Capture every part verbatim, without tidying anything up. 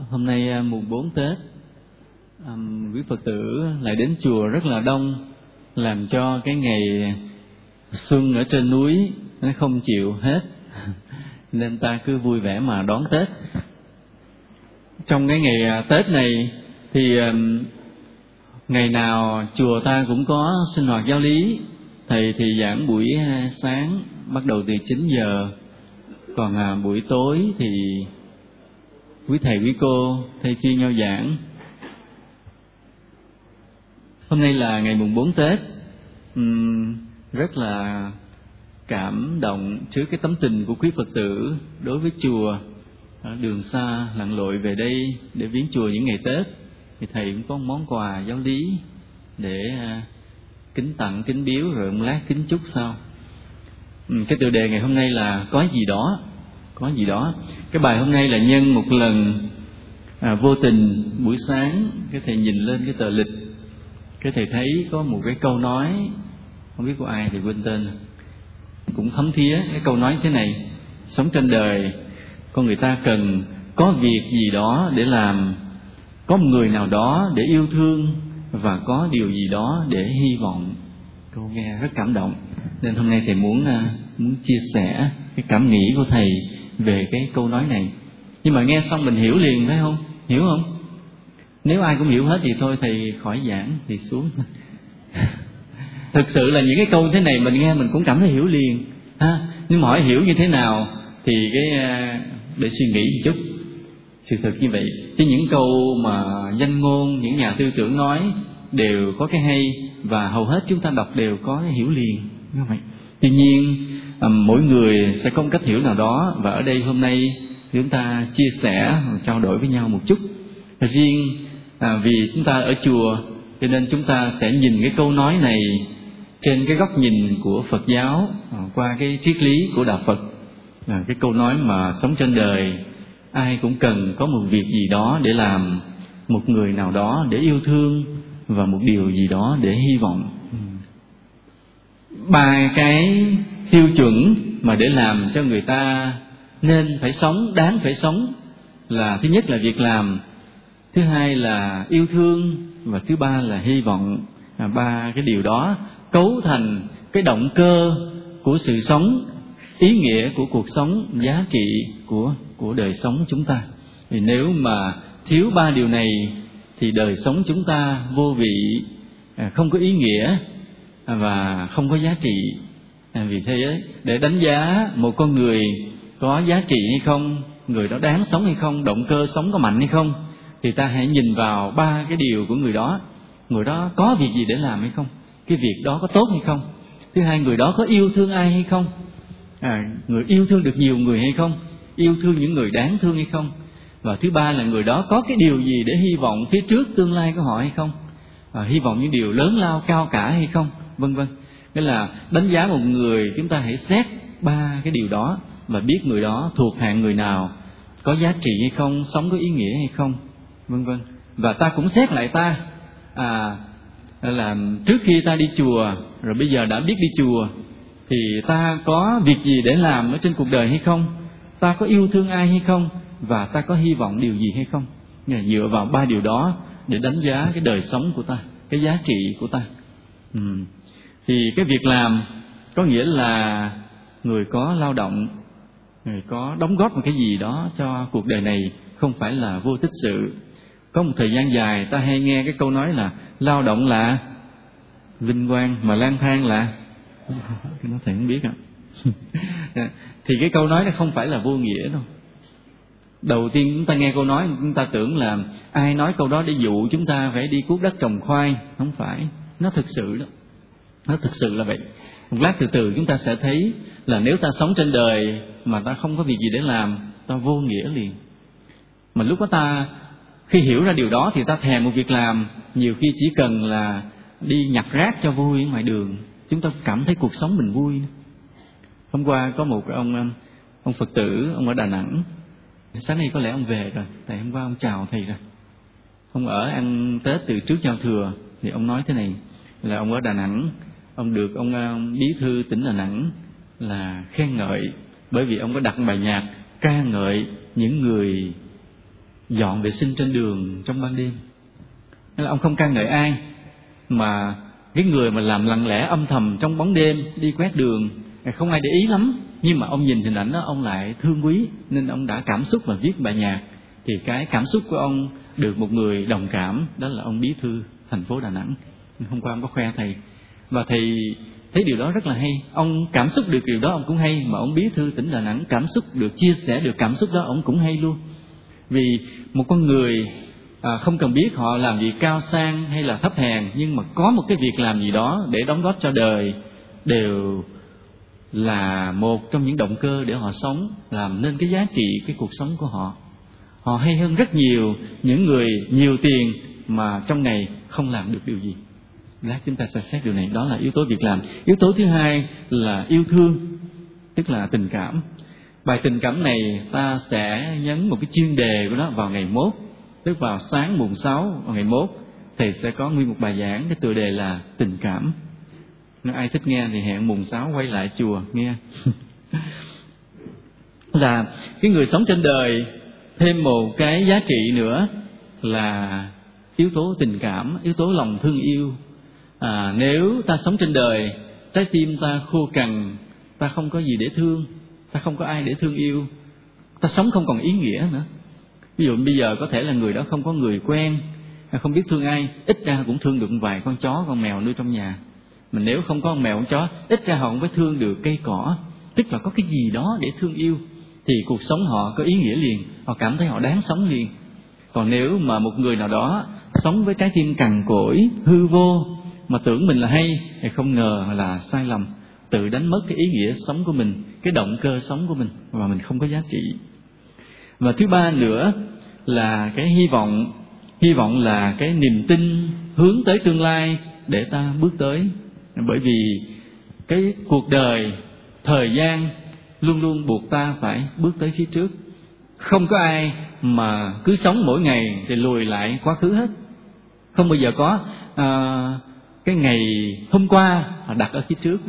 Hôm nay mùng bốn Tết, um, quý Phật tử lại đến chùa rất là đông, làm cho cái ngày xuân ở trên núi nó không chịu hết, nên ta cứ vui vẻ mà đón Tết. Trong cái ngày Tết này thì um, ngày nào chùa ta cũng có sinh hoạt giáo lý. Thầy thì giảng buổi sáng bắt đầu từ chín giờ, còn à, buổi tối thì quý thầy quý cô thay phiên nhau giảng. Hôm nay là ngày mùng bốn Tết, uhm, rất là cảm động trước cái tấm tình của quý Phật tử đối với chùa. Đường xa lặn lội về đây để viếng chùa những ngày Tết, thì thầy cũng có một món quà giáo lý để à, kính tặng, kính biếu, rồi một lát kính chúc sau. uhm, Cái tựa đề ngày hôm nay là có gì đó. Có gì đó. Cái bài hôm nay là nhân một lần à, vô tình buổi sáng cái thầy nhìn lên cái tờ lịch, cái thầy thấy có một cái câu nói, không biết của ai thì quên tên, cũng thấm thía. Cái câu nói thế này: sống trên đời con người ta cần có việc gì đó để làm, có một người nào đó để yêu thương, và có điều gì đó để hy vọng. Câu nghe rất cảm động, nên hôm nay thầy muốn muốn chia sẻ cái cảm nghĩ của thầy về cái câu nói này. Nhưng mà nghe xong mình hiểu liền, phải không? Hiểu không? Nếu ai cũng hiểu hết thì thôi thầy khỏi giảng, thì xuống. Thực sự là những cái câu thế này mình nghe mình cũng cảm thấy hiểu liền ha. Nhưng mà hỏi hiểu như thế nào thì cái để suy nghĩ một chút. Sự thật như vậy, chứ những câu mà danh ngôn, những nhà tư tưởng nói đều có cái hay, và hầu hết chúng ta đọc đều có cái hiểu liền, như vậy. Tuy nhiên à, mỗi người sẽ có một cách hiểu nào đó, và ở đây hôm nay chúng ta chia sẻ, trao đổi với nhau một chút. Riêng à, vì chúng ta ở chùa, cho nên chúng ta sẽ nhìn cái câu nói này trên cái góc nhìn của Phật giáo, à, qua cái triết lý của Đạo Phật. À, cái câu nói mà sống trên đời ai cũng cần có một việc gì đó để làm, một người nào đó để yêu thương, và một điều gì đó để hy vọng. Ba cái tiêu chuẩn mà để làm cho người ta nên phải sống, đáng phải sống là: thứ nhất là việc làm, thứ hai là yêu thương, và thứ ba là hy vọng. À, ba cái điều đó cấu thành cái động cơ của sự sống, ý nghĩa của cuộc sống, giá trị của của đời sống chúng ta. Thì nếu mà thiếu ba điều này thì đời sống chúng ta vô vị, không có ý nghĩa và không có giá trị. À, vì thế ấy, để đánh giá một con người có giá trị hay không, người đó đáng sống hay không, động cơ sống có mạnh hay không, thì ta hãy nhìn vào ba cái điều của người đó. Người đó có việc gì để làm hay không, cái việc đó có tốt hay không. Thứ hai, người đó có yêu thương ai hay không, à, người yêu thương được nhiều người hay không, yêu thương những người đáng thương hay không. Và thứ ba là người đó có cái điều gì để hy vọng phía trước tương lai của họ hay không, à, hy vọng những điều lớn lao cao cả hay không, vân vân. Nghĩa là đánh giá một người, chúng ta hãy xét ba cái điều đó và biết người đó thuộc hạng người nào, có giá trị hay không, sống có ý nghĩa hay không, vân vân. Và ta cũng xét lại ta, à, là trước khi ta đi chùa, rồi bây giờ đã biết đi chùa, thì ta có việc gì để làm ở trên cuộc đời hay không, ta có yêu thương ai hay không, và ta có hy vọng điều gì hay không. Dựa vào ba điều đó để đánh giá cái đời sống của ta, cái giá trị của ta. ừ. Thì cái việc làm có nghĩa là người có lao động, người có đóng góp một cái gì đó cho cuộc đời này, không phải là vô tích sự. Có một thời gian dài ta hay nghe cái câu nói là lao động là vinh quang, mà lang thang là cái nói thầy không biết ạ. Thì cái câu nói đó không phải là vô nghĩa đâu. Đầu tiên chúng ta nghe câu nói, chúng ta tưởng là ai nói câu đó để dụ chúng ta phải đi cuốc đất trồng khoai. Không phải, nó thực sự đó, nó thực sự là vậy. Một lát từ từ chúng ta sẽ thấy là nếu ta sống trên đời mà ta không có việc gì để làm, ta vô nghĩa liền. Mà lúc đó ta khi hiểu ra điều đó thì ta thèm một việc làm. Nhiều khi chỉ cần là đi nhặt rác cho vui ngoài đường, chúng ta cảm thấy cuộc sống mình vui. Hôm qua có một ông ông Phật tử, ông ở Đà Nẵng. Sáng nay có lẽ ông về rồi, tại hôm qua ông chào thầy rồi. Ông ở ăn Tết từ trước giao thừa, thì ông nói thế này, là ông ở Đà Nẵng, ông được ông, ông bí thư tỉnh Đà Nẵng là khen ngợi, bởi vì ông có đặt bài nhạc ca ngợi những người dọn vệ sinh trên đường trong ban đêm. Nên là ông không ca ngợi ai, mà cái người mà làm lặng lẽ âm thầm trong bóng đêm đi quét đường không ai để ý lắm, nhưng mà ông nhìn hình ảnh đó ông lại thương quý, nên ông đã cảm xúc và viết bài nhạc. Thì cái cảm xúc của ông được một người đồng cảm, đó là ông bí thư thành phố Đà Nẵng. Hôm qua ông có khoe thầy, và thầy thấy điều đó rất là hay. Ông cảm xúc được điều đó ông cũng hay, mà ông bí thư tỉnh Đà Nẵng cảm xúc được, chia sẻ được cảm xúc đó ông cũng hay luôn. Vì một con người à, không cần biết họ làm gì cao sang hay là thấp hèn, nhưng mà có một cái việc làm gì đó để đóng góp cho đời đều là một trong những động cơ để họ sống, làm nên cái giá trị cái cuộc sống của họ. Họ hay hơn rất nhiều những người nhiều tiền mà trong ngày không làm được điều gì. Lát chúng ta sẽ xét điều này. Đó là yếu tố việc làm. Yếu tố thứ hai là yêu thương, tức là tình cảm. Bài tình cảm này ta sẽ nhấn một cái chuyên đề của nó vào ngày mốt, tức vào sáng mùng sáu vào ngày mốt, thầy sẽ có nguyên một bài giảng, cái tựa đề là tình cảm. Nếu ai thích nghe thì hẹn mùng sáu quay lại chùa nghe. Là cái người sống trên đời thêm một cái giá trị nữa là yếu tố tình cảm, yếu tố lòng thương yêu. À, nếu ta sống trên đời, trái tim ta khô cằn, ta không có gì để thương, ta không có ai để thương yêu, ta sống không còn ý nghĩa nữa. Ví dụ bây giờ có thể là người đó không có người quen, không biết thương ai, ít ra cũng thương được vài con chó, con mèo nuôi trong nhà. Mà nếu không có con mèo, con chó, ít ra họ cũng phải thương được cây cỏ, tức là có cái gì đó để thương yêu, thì cuộc sống họ có ý nghĩa liền, họ cảm thấy họ đáng sống liền. Còn nếu mà một người nào đó sống với trái tim cằn cỗi, hư vô, mà tưởng mình là hay, thì không ngờ là sai lầm, tự đánh mất cái ý nghĩa sống của mình, cái động cơ sống của mình, và mình không có giá trị. Và thứ ba nữa là cái hy vọng. Hy vọng là cái niềm tin hướng tới tương lai để ta bước tới. Bởi vì cái cuộc đời, thời gian luôn luôn buộc ta phải bước tới phía trước. Không có ai mà cứ sống mỗi ngày thì lùi lại quá khứ hết. Không bao giờ có à, cái ngày hôm qua đặt ở phía trước.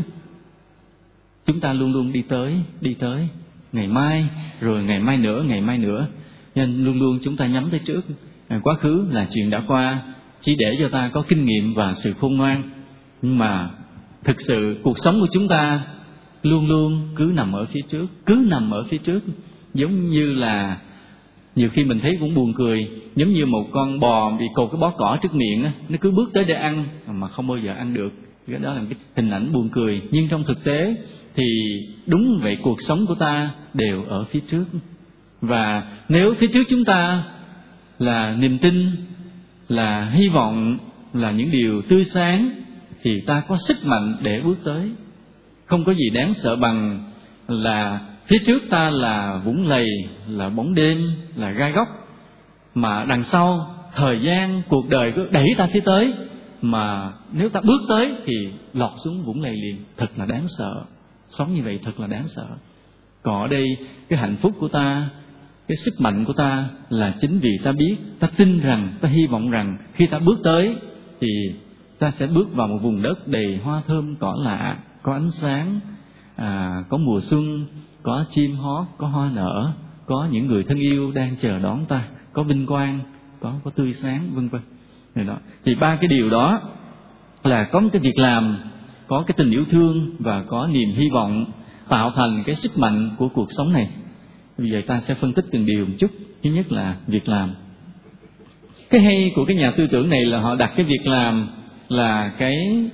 Chúng ta luôn luôn đi tới, đi tới ngày mai, rồi ngày mai nữa, ngày mai nữa. Nên luôn luôn chúng ta nhắm tới trước. À, quá khứ là chuyện đã qua, chỉ để cho ta có kinh nghiệm và sự khôn ngoan. Nhưng mà thực sự cuộc sống của chúng ta luôn luôn cứ nằm ở phía trước, cứ nằm ở phía trước. Giống như là nhiều khi mình thấy cũng buồn cười, giống như một con bò bị cột cái bó cỏ trước miệng á, nó cứ bước tới để ăn mà không bao giờ ăn được. Cái đó là cái hình ảnh buồn cười, nhưng trong thực tế thì đúng vậy, cuộc sống của ta đều ở phía trước. Và nếu phía trước chúng ta là niềm tin, là hy vọng, là những điều tươi sáng, thì ta có sức mạnh để bước tới. Không có gì đáng sợ bằng là phía trước ta là vũng lầy, là bóng đêm, là gai góc, mà đằng sau thời gian, cuộc đời cứ đẩy ta phía tới, mà nếu ta bước tới thì lọt xuống vũng lầy liền. Thật là đáng sợ. Sống như vậy thật là đáng sợ. Còn ở đây cái hạnh phúc của ta, cái sức mạnh của ta là chính vì ta biết, ta tin rằng, ta hy vọng rằng khi ta bước tới thì ta sẽ bước vào một vùng đất đầy hoa thơm cỏ lạ, có ánh sáng, à, có mùa xuân, có chim hót, có hoa nở, có những người thân yêu đang chờ đón ta, có vinh quang, có có tươi sáng, vân vân. Đó. Thì ba cái điều đó là có một cái việc làm, có cái tình yêu thương và có niềm hy vọng, tạo thành cái sức mạnh của cuộc sống này. Bây giờ ta sẽ phân tích từng điều một chút. Thứ nhất là việc làm. Cái hay của cái nhà tư tưởng này là họ đặt cái việc làm là cái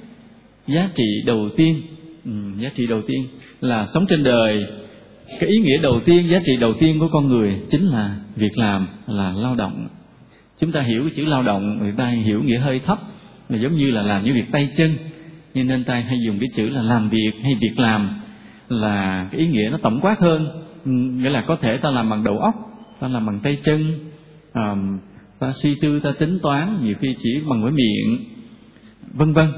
giá trị đầu tiên. Ừ, giá trị đầu tiên là sống trên đời. Cái ý nghĩa đầu tiên, giá trị đầu tiên của con người chính là việc làm, là lao động. Chúng ta hiểu cái chữ lao động, người ta hiểu nghĩa hơi thấp, là giống như là làm những việc tay chân, cho nên ta hay dùng cái chữ là làm việc hay việc làm, là cái ý nghĩa nó tổng quát hơn. Nghĩa là có thể ta làm bằng đầu óc, ta làm bằng tay chân, à, ta suy tư, ta tính toán, nhiều khi chỉ bằng cái miệng, vân vân.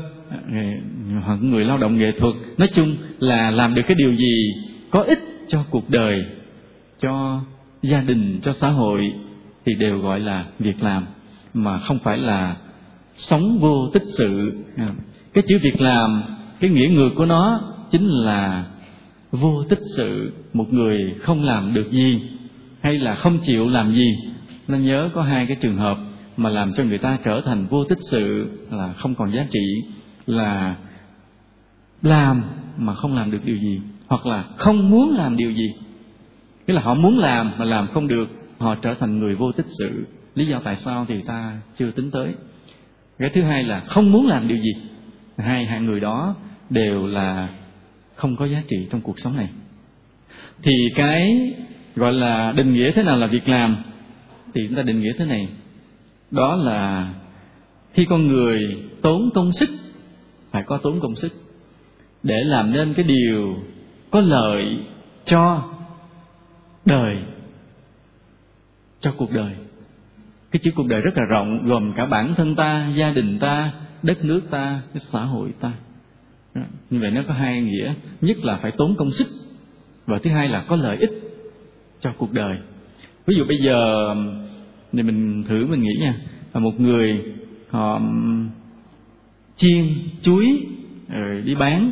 Hoặc người lao động nghệ thuật, nói chung là làm được cái điều gì có ích cho cuộc đời, cho gia đình, cho xã hội thì đều gọi là việc làm, mà không phải là sống vô tích sự. Cái chữ việc làm, cái nghĩa ngược của nó chính là vô tích sự. Một người không làm được gì hay là không chịu làm gì Nên nhớ có hai cái trường hợp mà làm cho người ta trở thành vô tích sự, là không còn giá trị, là làm mà không làm được điều gì, hoặc là không muốn làm điều gì. Tức là họ muốn làm mà làm không được, họ trở thành người vô tích sự. Lý do tại sao thì ta chưa tính tới. Cái thứ hai là không muốn làm điều gì. Hai hạng người đó đều là không có giá trị trong cuộc sống này. Thì cái gọi là định nghĩa thế nào là việc làm thì chúng ta định nghĩa thế này. Đó là khi con người tốn công sức, phải có tốn công sức để làm nên cái điều có lợi cho đời, cho cuộc đời. Cái chữ cuộc đời rất là rộng, gồm cả bản thân ta, gia đình ta, đất nước ta, cái xã hội ta. Như vậy nó có hai nghĩa. Nhất là phải tốn công sức, và thứ hai là có lợi ích cho cuộc đời. Ví dụ bây giờ thì mình thử mình nghĩ nha, là một người họ chiên chuối rồi đi bán,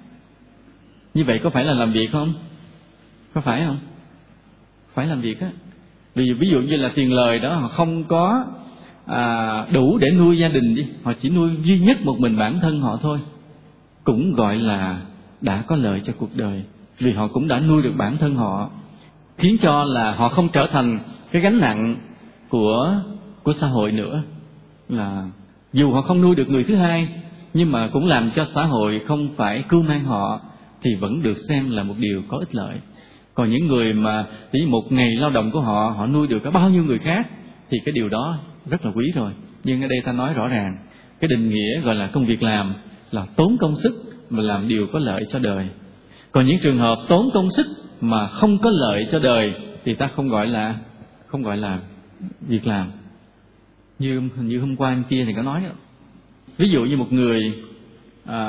như vậy có phải là làm việc không? Có phải không? Phải làm việc á. Vì ví dụ như là tiền lời đó họ không có à, đủ để nuôi gia đình đi, họ chỉ nuôi duy nhất một mình bản thân họ thôi, cũng gọi là đã có lợi cho cuộc đời. Vì họ cũng đã nuôi được bản thân họ, khiến cho là họ không trở thành cái gánh nặng của của xã hội nữa. Là dù họ không nuôi được người thứ hai, nhưng mà cũng làm cho xã hội không phải cưu mang họ, thì vẫn được xem là một điều có ích lợi. Còn những người mà chỉ một ngày lao động của họ, họ nuôi được cả bao nhiêu người khác, thì cái điều đó rất là quý rồi. Nhưng ở đây ta nói rõ ràng, cái định nghĩa gọi là công việc làm là tốn công sức mà làm điều có lợi cho đời. Còn những trường hợp tốn công sức mà không có lợi cho đời thì ta không gọi là không gọi là việc làm. Như như hôm qua anh kia thì có nói đó. Ví dụ như một người à,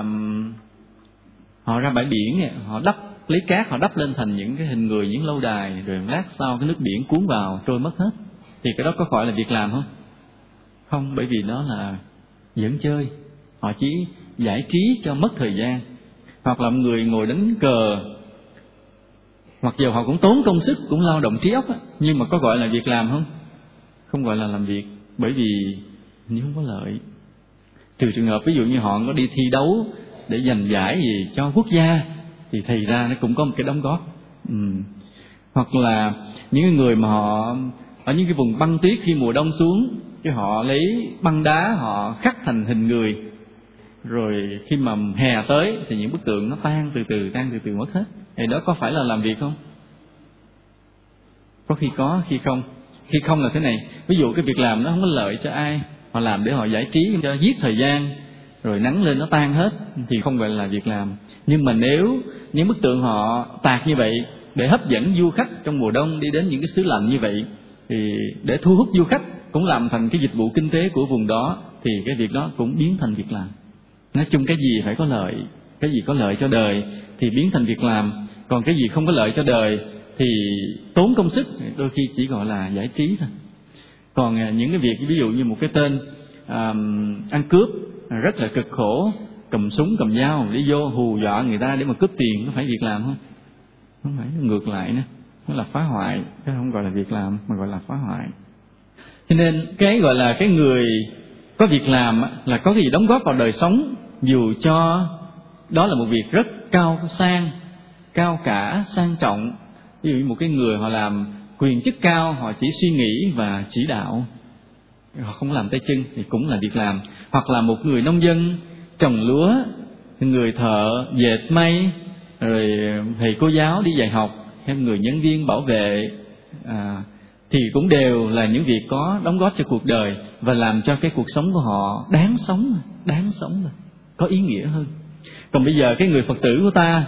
họ ra bãi biển, họ đắp lấy cát, họ đắp lên thành những cái hình người, những lâu đài, rồi lát sau cái nước biển cuốn vào trôi mất hết, thì cái đó có gọi là việc làm không? Không, bởi vì đó là dẫn chơi, họ chỉ giải trí cho mất thời gian. Hoặc là một người ngồi đánh cờ, mặc dù họ cũng tốn công sức, cũng lao động trí óc, nhưng mà có gọi là việc làm không? Không gọi là làm việc, bởi vì như không có lợi. Trừ trường hợp ví dụ như họ có đi thi đấu để giành giải gì cho quốc gia, thì thì ra nó cũng có một cái đóng góp. Ừ. Hoặc là những người mà họ ở những cái vùng băng tuyết, khi mùa đông xuống, cái họ lấy băng đá họ khắc thành hình người, rồi khi mà hè tới thì những bức tượng nó tan từ từ, tan từ từ mất hết. Thì đó có phải là làm việc không? Có khi có, khi không. Khi không là thế này, ví dụ cái việc làm nó không có lợi cho ai, họ làm để họ giải trí, cho giết thời gian, rồi nắng lên nó tan hết, thì không gọi là việc làm. Nhưng mà nếu những bức tượng họ tạc như vậy để hấp dẫn du khách trong mùa đông đi đến những cái xứ lạnh như vậy, thì để thu hút du khách, cũng làm thành cái dịch vụ kinh tế của vùng đó, thì cái việc đó cũng biến thành việc làm. Nói chung cái gì phải có lợi, cái gì có lợi cho đời thì biến thành việc làm. Còn cái gì không có lợi cho đời thì tốn công sức, đôi khi chỉ gọi là giải trí thôi. Còn những cái việc ví dụ như một cái tên à, ăn cướp rất là cực khổ, cầm súng cầm dao để vô hù dọa người ta để mà cướp tiền, có phải việc làm không? Không phải, ngược lại nữa, nó là phá hoại, chứ không gọi là việc làm mà gọi là phá hoại. Cho nên cái gọi là cái người có việc làm là có cái gì đóng góp vào đời sống, dù cho đó là một việc rất cao sang, cao cả, sang trọng. Ví dụ như một cái người họ làm quyền chức cao, họ chỉ suy nghĩ và chỉ đạo, họ không làm tay chân, thì cũng là việc làm. Hoặc là một người nông dân trồng lúa, người thợ dệt may, rồi thầy cô giáo đi dạy học, hay người nhân viên bảo vệ, à, thì cũng đều là những việc có đóng góp cho cuộc đời và làm cho cái cuộc sống của họ đáng sống, đáng sống rồi, có ý nghĩa hơn. Còn bây giờ cái người Phật tử của ta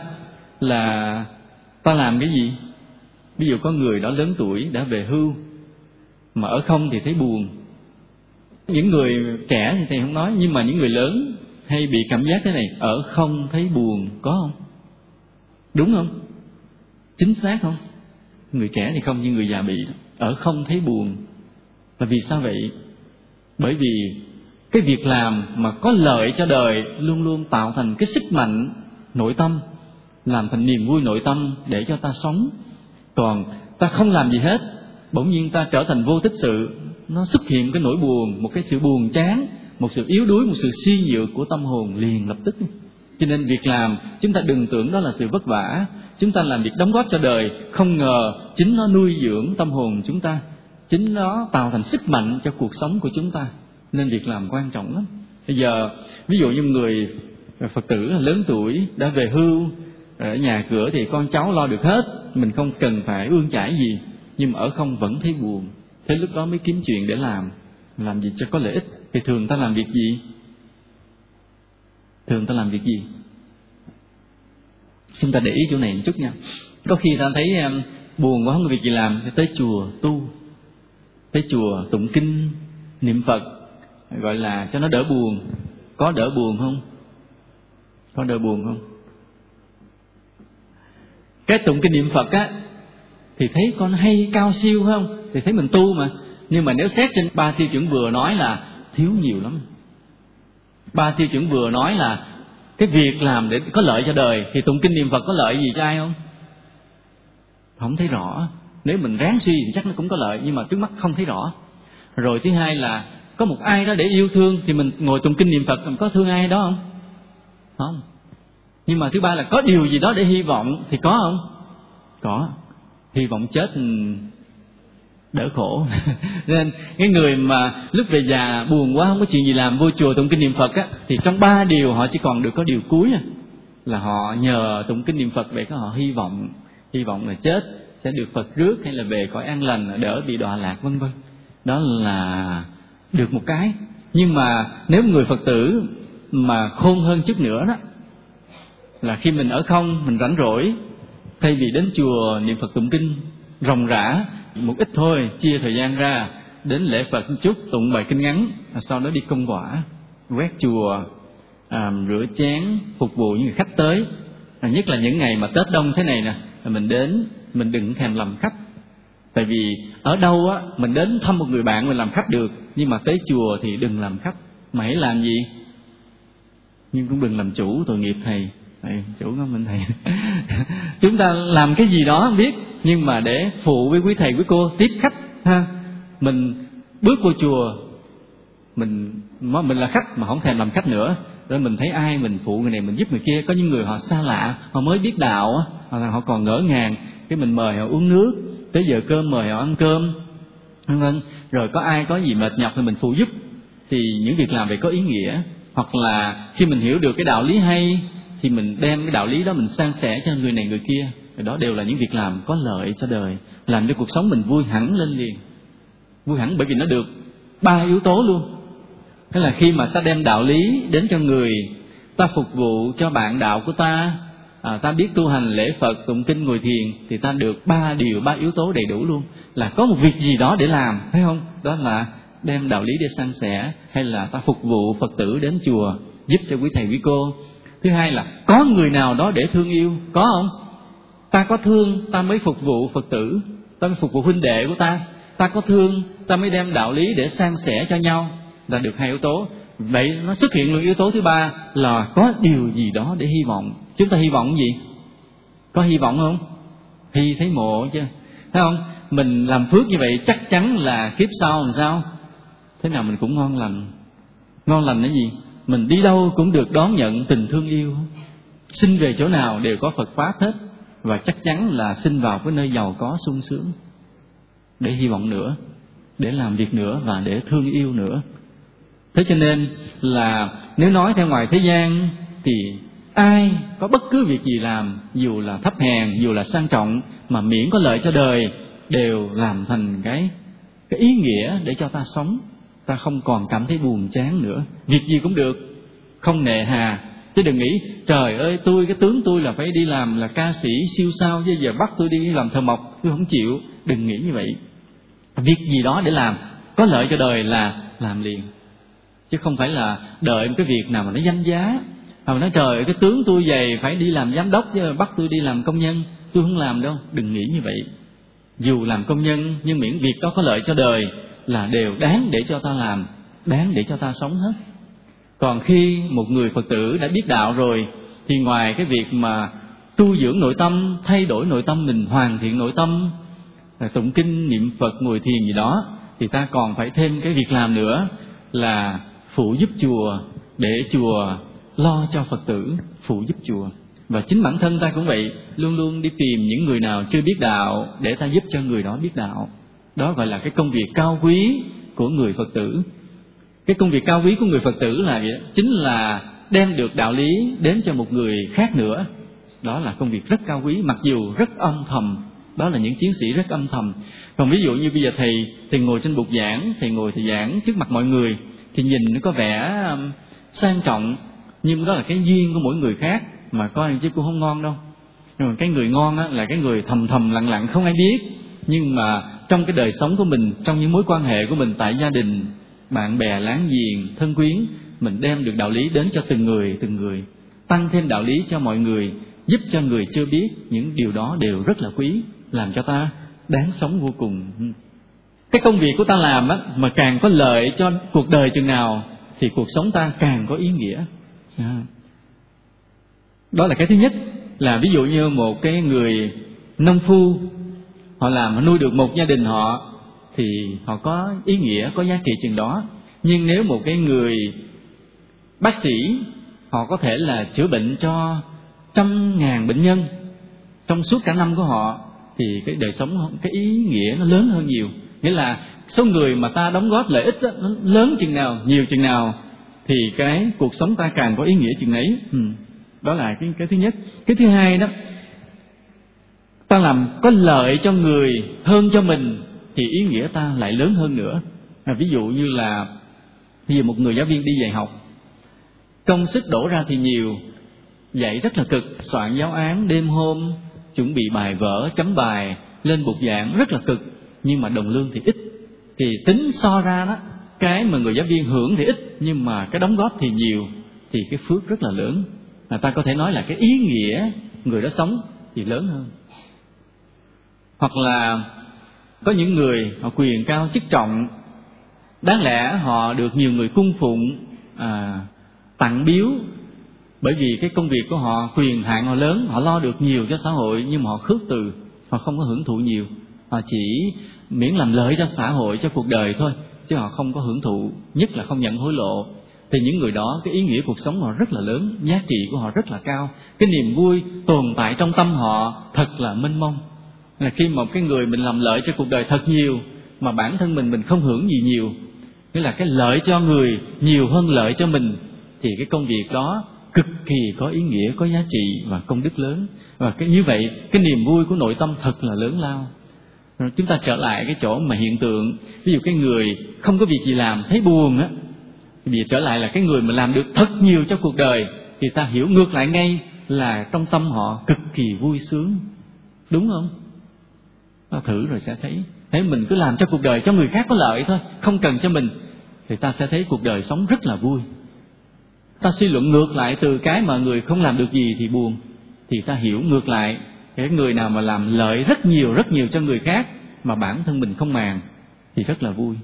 là ta làm cái gì? Ví dụ có người đó lớn tuổi đã về hưu mà ở không thì thấy buồn. Những người trẻ thì thầy không nói, nhưng mà những người lớn hay bị cảm giác thế này, ở không thấy buồn, có không? Đúng không? Chính xác không? Người trẻ thì không, nhưng người già bị ở không thấy buồn. Là vì sao vậy? Bởi vì cái việc làm mà có lợi cho đời luôn luôn tạo thành cái sức mạnh nội tâm, làm thành niềm vui nội tâm để cho ta sống. Còn ta không làm gì hết bỗng nhiên ta trở thành vô tích sự, nó xuất hiện cái nỗi buồn, một cái sự buồn chán, một sự yếu đuối, một sự suy nhược của tâm hồn liền lập tức. Cho nên việc làm chúng ta đừng tưởng đó là sự vất vả, chúng ta làm việc đóng góp cho đời, không ngờ chính nó nuôi dưỡng tâm hồn chúng ta, chính nó tạo thành sức mạnh cho cuộc sống của chúng ta. Nên việc làm quan trọng lắm. Bây giờ ví dụ như người Phật tử lớn tuổi đã về hưu, ở nhà cửa thì con cháu lo được hết, mình không cần phải ương chải gì, nhưng mà ở không vẫn thấy buồn. Thế lúc đó mới kiếm chuyện để làm. Làm gì cho có lợi ích. Thì thường ta làm việc gì? Thường ta làm việc gì? Chúng ta để ý chỗ này một chút nha. Có khi ta thấy um, buồn quá không có việc gì làm thì tới chùa tu, tới chùa tụng kinh, niệm Phật, gọi là cho nó đỡ buồn. Có đỡ buồn không? Có đỡ buồn không? Cái tụng kinh niệm Phật á thì thấy con hay cao siêu không? Thì thấy mình tu mà. Nhưng mà nếu xét trên ba tiêu chuẩn vừa nói là thiếu nhiều lắm. Ba tiêu chuẩn vừa nói là cái việc làm để có lợi cho đời, thì tụng kinh niệm Phật có lợi gì cho ai không? Không thấy rõ. Nếu mình ráng suy thì chắc nó cũng có lợi, nhưng mà trước mắt không thấy rõ. Rồi thứ hai là có một ai đó để yêu thương, thì mình ngồi tụng kinh niệm Phật mình có thương ai đó không? Không. Nhưng mà thứ ba là có điều gì đó để hy vọng, thì có không? Có. Hy vọng chết đỡ khổ. Nên cái người mà lúc về già buồn quá không có chuyện gì làm, vô chùa tụng kinh niệm Phật á, thì trong ba điều họ chỉ còn được có điều cuối à, là họ nhờ tụng kinh niệm Phật để có họ hy vọng, hy vọng là chết sẽ được Phật rước, hay là về cõi an lành, đỡ bị đọa lạc vân vân. Đó là được một cái. Nhưng mà nếu người Phật tử mà khôn hơn chút nữa đó, là khi mình ở không, mình rảnh rỗi, thay vì đến chùa niệm Phật tụng kinh ròng rã, một ít thôi, chia thời gian ra đến lễ Phật một chút, tụng bài kinh ngắn, sau đó đi công quả, quét chùa, à, rửa chén, phục vụ những người khách tới. À, nhất là những ngày mà Tết đông thế này nè, mình đến, mình đừng thèm làm khách. Tại vì ở đâu á, mình đến thăm một người bạn mình làm khách được, nhưng mà tới chùa thì đừng làm khách. Mà hãy làm gì? Nhưng cũng đừng làm chủ, tội nghiệp thầy. Thầy, chủ của mình thầy. Chúng ta làm cái gì đó không biết, nhưng mà để phụ với quý thầy quý cô tiếp khách ha. Mình bước vô chùa, mình mình là khách mà không thèm làm khách nữa, rồi mình thấy ai mình phụ người này, mình giúp người kia. Có những người họ xa lạ, họ mới biết đạo á, họ còn ngỡ ngàng, cái mình mời họ uống nước, tới giờ cơm mời họ ăn cơm, vân vân. Rồi có ai có gì mệt nhọc thì mình phụ giúp. Thì những việc làm vậy có ý nghĩa. Hoặc là khi mình hiểu được cái đạo lý hay thì mình đem cái đạo lý đó mình san sẻ cho người này người kia. Rồi đó đều là những việc làm có lợi cho đời, làm cho cuộc sống mình vui hẳn lên liền. Vui hẳn bởi vì nó được ba yếu tố luôn. Thế là khi mà ta đem đạo lý đến cho người, ta phục vụ cho bạn đạo của ta, à, ta biết tu hành lễ Phật, tụng kinh, ngồi thiền, thì ta được ba điều, ba yếu tố đầy đủ luôn. Là có một việc gì đó để làm, thấy không? Đó là đem đạo lý để san sẻ, hay là ta phục vụ Phật tử đến chùa, giúp cho quý thầy quý cô. Thứ hai là có người nào đó để thương yêu, có không? Ta có thương ta mới phục vụ Phật tử, ta mới phục vụ huynh đệ của ta. Ta có thương ta mới đem đạo lý để san sẻ cho nhau, là được hai yếu tố. Vậy nó xuất hiện luôn yếu tố thứ ba là có điều gì đó để hy vọng. Chúng ta hy vọng gì? Có hy vọng không? Hy thấy mộ chứ, thấy không? Mình làm phước như vậy chắc chắn là kiếp sau làm sao? Thế nào mình cũng ngon lành. Ngon lành là gì? Mình đi đâu cũng được đón nhận tình thương yêu, sinh về chỗ nào đều có Phật Pháp hết, và chắc chắn là sinh vào cái nơi giàu có sung sướng. Để hy vọng nữa, để làm việc nữa, và để thương yêu nữa. Thế cho nên là nếu nói theo ngoài thế gian thì ai có bất cứ việc gì làm, dù là thấp hèn, dù là sang trọng, mà miễn có lợi cho đời, đều làm thành cái, cái ý nghĩa để cho ta sống. Ta không còn cảm thấy buồn chán nữa. Việc gì cũng được, không nề hà. Chứ đừng nghĩ trời ơi tôi, cái tướng tôi là phải đi làm là ca sĩ siêu sao, chứ giờ bắt tôi đi làm thợ mộc tôi không chịu. Đừng nghĩ như vậy. Việc gì đó để làm có lợi cho đời là làm liền, chứ không phải là đợi một cái việc nào mà nó danh giá, hoặc nói trời ơi, cái tướng tôi dày phải đi làm giám đốc chứ bắt tôi đi làm công nhân tôi không làm đâu. Đừng nghĩ như vậy. Dù làm công nhân nhưng miễn việc đó có lợi cho đời là đều đáng để cho ta làm, đáng để cho ta sống hết. Còn khi một người Phật tử đã biết đạo rồi thì ngoài cái việc mà tu dưỡng nội tâm, thay đổi nội tâm mình, hoàn thiện nội tâm, tụng kinh niệm Phật ngồi thiền gì đó, thì ta còn phải thêm cái việc làm nữa là phụ giúp chùa, để chùa lo cho Phật tử, phụ giúp chùa. Và chính bản thân ta cũng vậy, luôn luôn đi tìm những người nào chưa biết đạo để ta giúp cho người đó biết đạo. Đó gọi là cái công việc cao quý của người Phật tử. Cái công việc cao quý của người Phật tử là gì? Chính là đem được đạo lý đến cho một người khác nữa. Đó là công việc rất cao quý, mặc dù rất âm thầm. Đó là những chiến sĩ rất âm thầm. Còn ví dụ như bây giờ thầy thầy ngồi trên bục giảng, thầy ngồi thầy giảng trước mặt mọi người, thì nhìn nó có vẻ sang trọng, nhưng đó là cái duyên của mỗi người khác, mà coi chứ cũng không ngon đâu. Nhưng mà cái người ngon á, là cái người thầm thầm lặng lặng không ai biết, nhưng mà trong cái đời sống của mình, trong những mối quan hệ của mình tại gia đình, bạn bè, láng giềng, thân quyến, mình đem được đạo lý đến cho từng người, từng người, tăng thêm đạo lý cho mọi người, giúp cho người chưa biết. Những điều đó đều rất là quý, làm cho ta đáng sống vô cùng. Cái công việc của ta làm á, mà càng có lợi cho cuộc đời chừng nào thì cuộc sống ta càng có ý nghĩa. Đó là cái thứ nhất. Là ví dụ như một cái người nông phu, họ làm họ nuôi được một gia đình họ, thì họ có ý nghĩa, có giá trị chừng đó. Nhưng nếu một cái người bác sĩ, họ có thể là chữa bệnh cho trăm ngàn bệnh nhân trong suốt cả năm của họ, thì cái đời sống, cái ý nghĩa nó lớn hơn nhiều. Nghĩa là số người mà ta đóng góp lợi ích đó, nó lớn chừng nào, nhiều chừng nào, thì cái cuộc sống ta càng có ý nghĩa chừng ấy. ừ. Đó là cái, cái thứ nhất. Cái thứ hai đó, ta làm có lợi cho người hơn cho mình, thì ý nghĩa ta lại lớn hơn nữa. À, ví dụ như là bây giờ một người giáo viên đi dạy học, công sức đổ ra thì nhiều, dạy rất là cực, soạn giáo án đêm hôm, chuẩn bị bài vở, chấm bài, lên bục giảng rất là cực, nhưng mà đồng lương thì ít. Thì tính so ra đó, cái mà người giáo viên hưởng thì ít, nhưng mà cái đóng góp thì nhiều, thì cái phước rất là lớn. Là ta có thể nói là cái ý nghĩa người đó sống thì lớn hơn. Hoặc là có những người họ quyền cao chức trọng, đáng lẽ họ được nhiều người cung phụng, à, tặng biếu, bởi vì cái công việc của họ, quyền hạn họ lớn, họ lo được nhiều cho xã hội, nhưng mà họ khước từ, họ không có hưởng thụ nhiều, họ chỉ miễn làm lợi cho xã hội, cho cuộc đời thôi, chứ họ không có hưởng thụ, nhất là không nhận hối lộ. Thì những người đó, cái ý nghĩa cuộc sống họ rất là lớn, giá trị của họ rất là cao, cái niềm vui tồn tại trong tâm họ thật là mênh mông. Là khi một cái người mình làm lợi cho cuộc đời thật nhiều, mà bản thân mình mình không hưởng gì nhiều, nghĩa là cái lợi cho người nhiều hơn lợi cho mình, thì cái công việc đó cực kỳ có ý nghĩa, có giá trị và công đức lớn. Và cái như vậy, cái niềm vui của nội tâm thật là lớn lao. Rồi chúng ta trở lại cái chỗ mà hiện tượng, ví dụ cái người không có việc gì làm thấy buồn á, thì trở lại là cái người mà làm được thật nhiều cho cuộc đời, thì ta hiểu ngược lại ngay là trong tâm họ cực kỳ vui sướng, đúng không? Ta thử rồi sẽ thấy, thấy mình cứ làm cho cuộc đời cho người khác có lợi thôi, không cần cho mình, thì ta sẽ thấy cuộc đời sống rất là vui. Ta suy luận ngược lại từ cái mà người không làm được gì thì buồn, thì ta hiểu ngược lại cái người nào mà làm lợi rất nhiều rất nhiều cho người khác mà bản thân mình không màng thì rất là vui.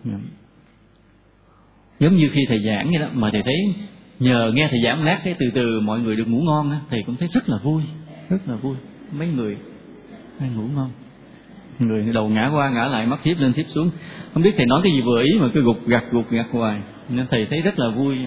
Giống như khi thầy giảng vậy đó, mà thầy thấy nhờ nghe thầy giảng lát, cái từ từ mọi người được ngủ ngon, thầy cũng thấy rất là vui, rất là vui. Mấy người hay ngủ ngon, người đầu ngã qua ngã lại, mắt thiếp lên thiếp xuống, không biết thầy nói cái gì vừa ý mà cứ gục gặt gục gặt hoài, nên thầy thấy rất là vui.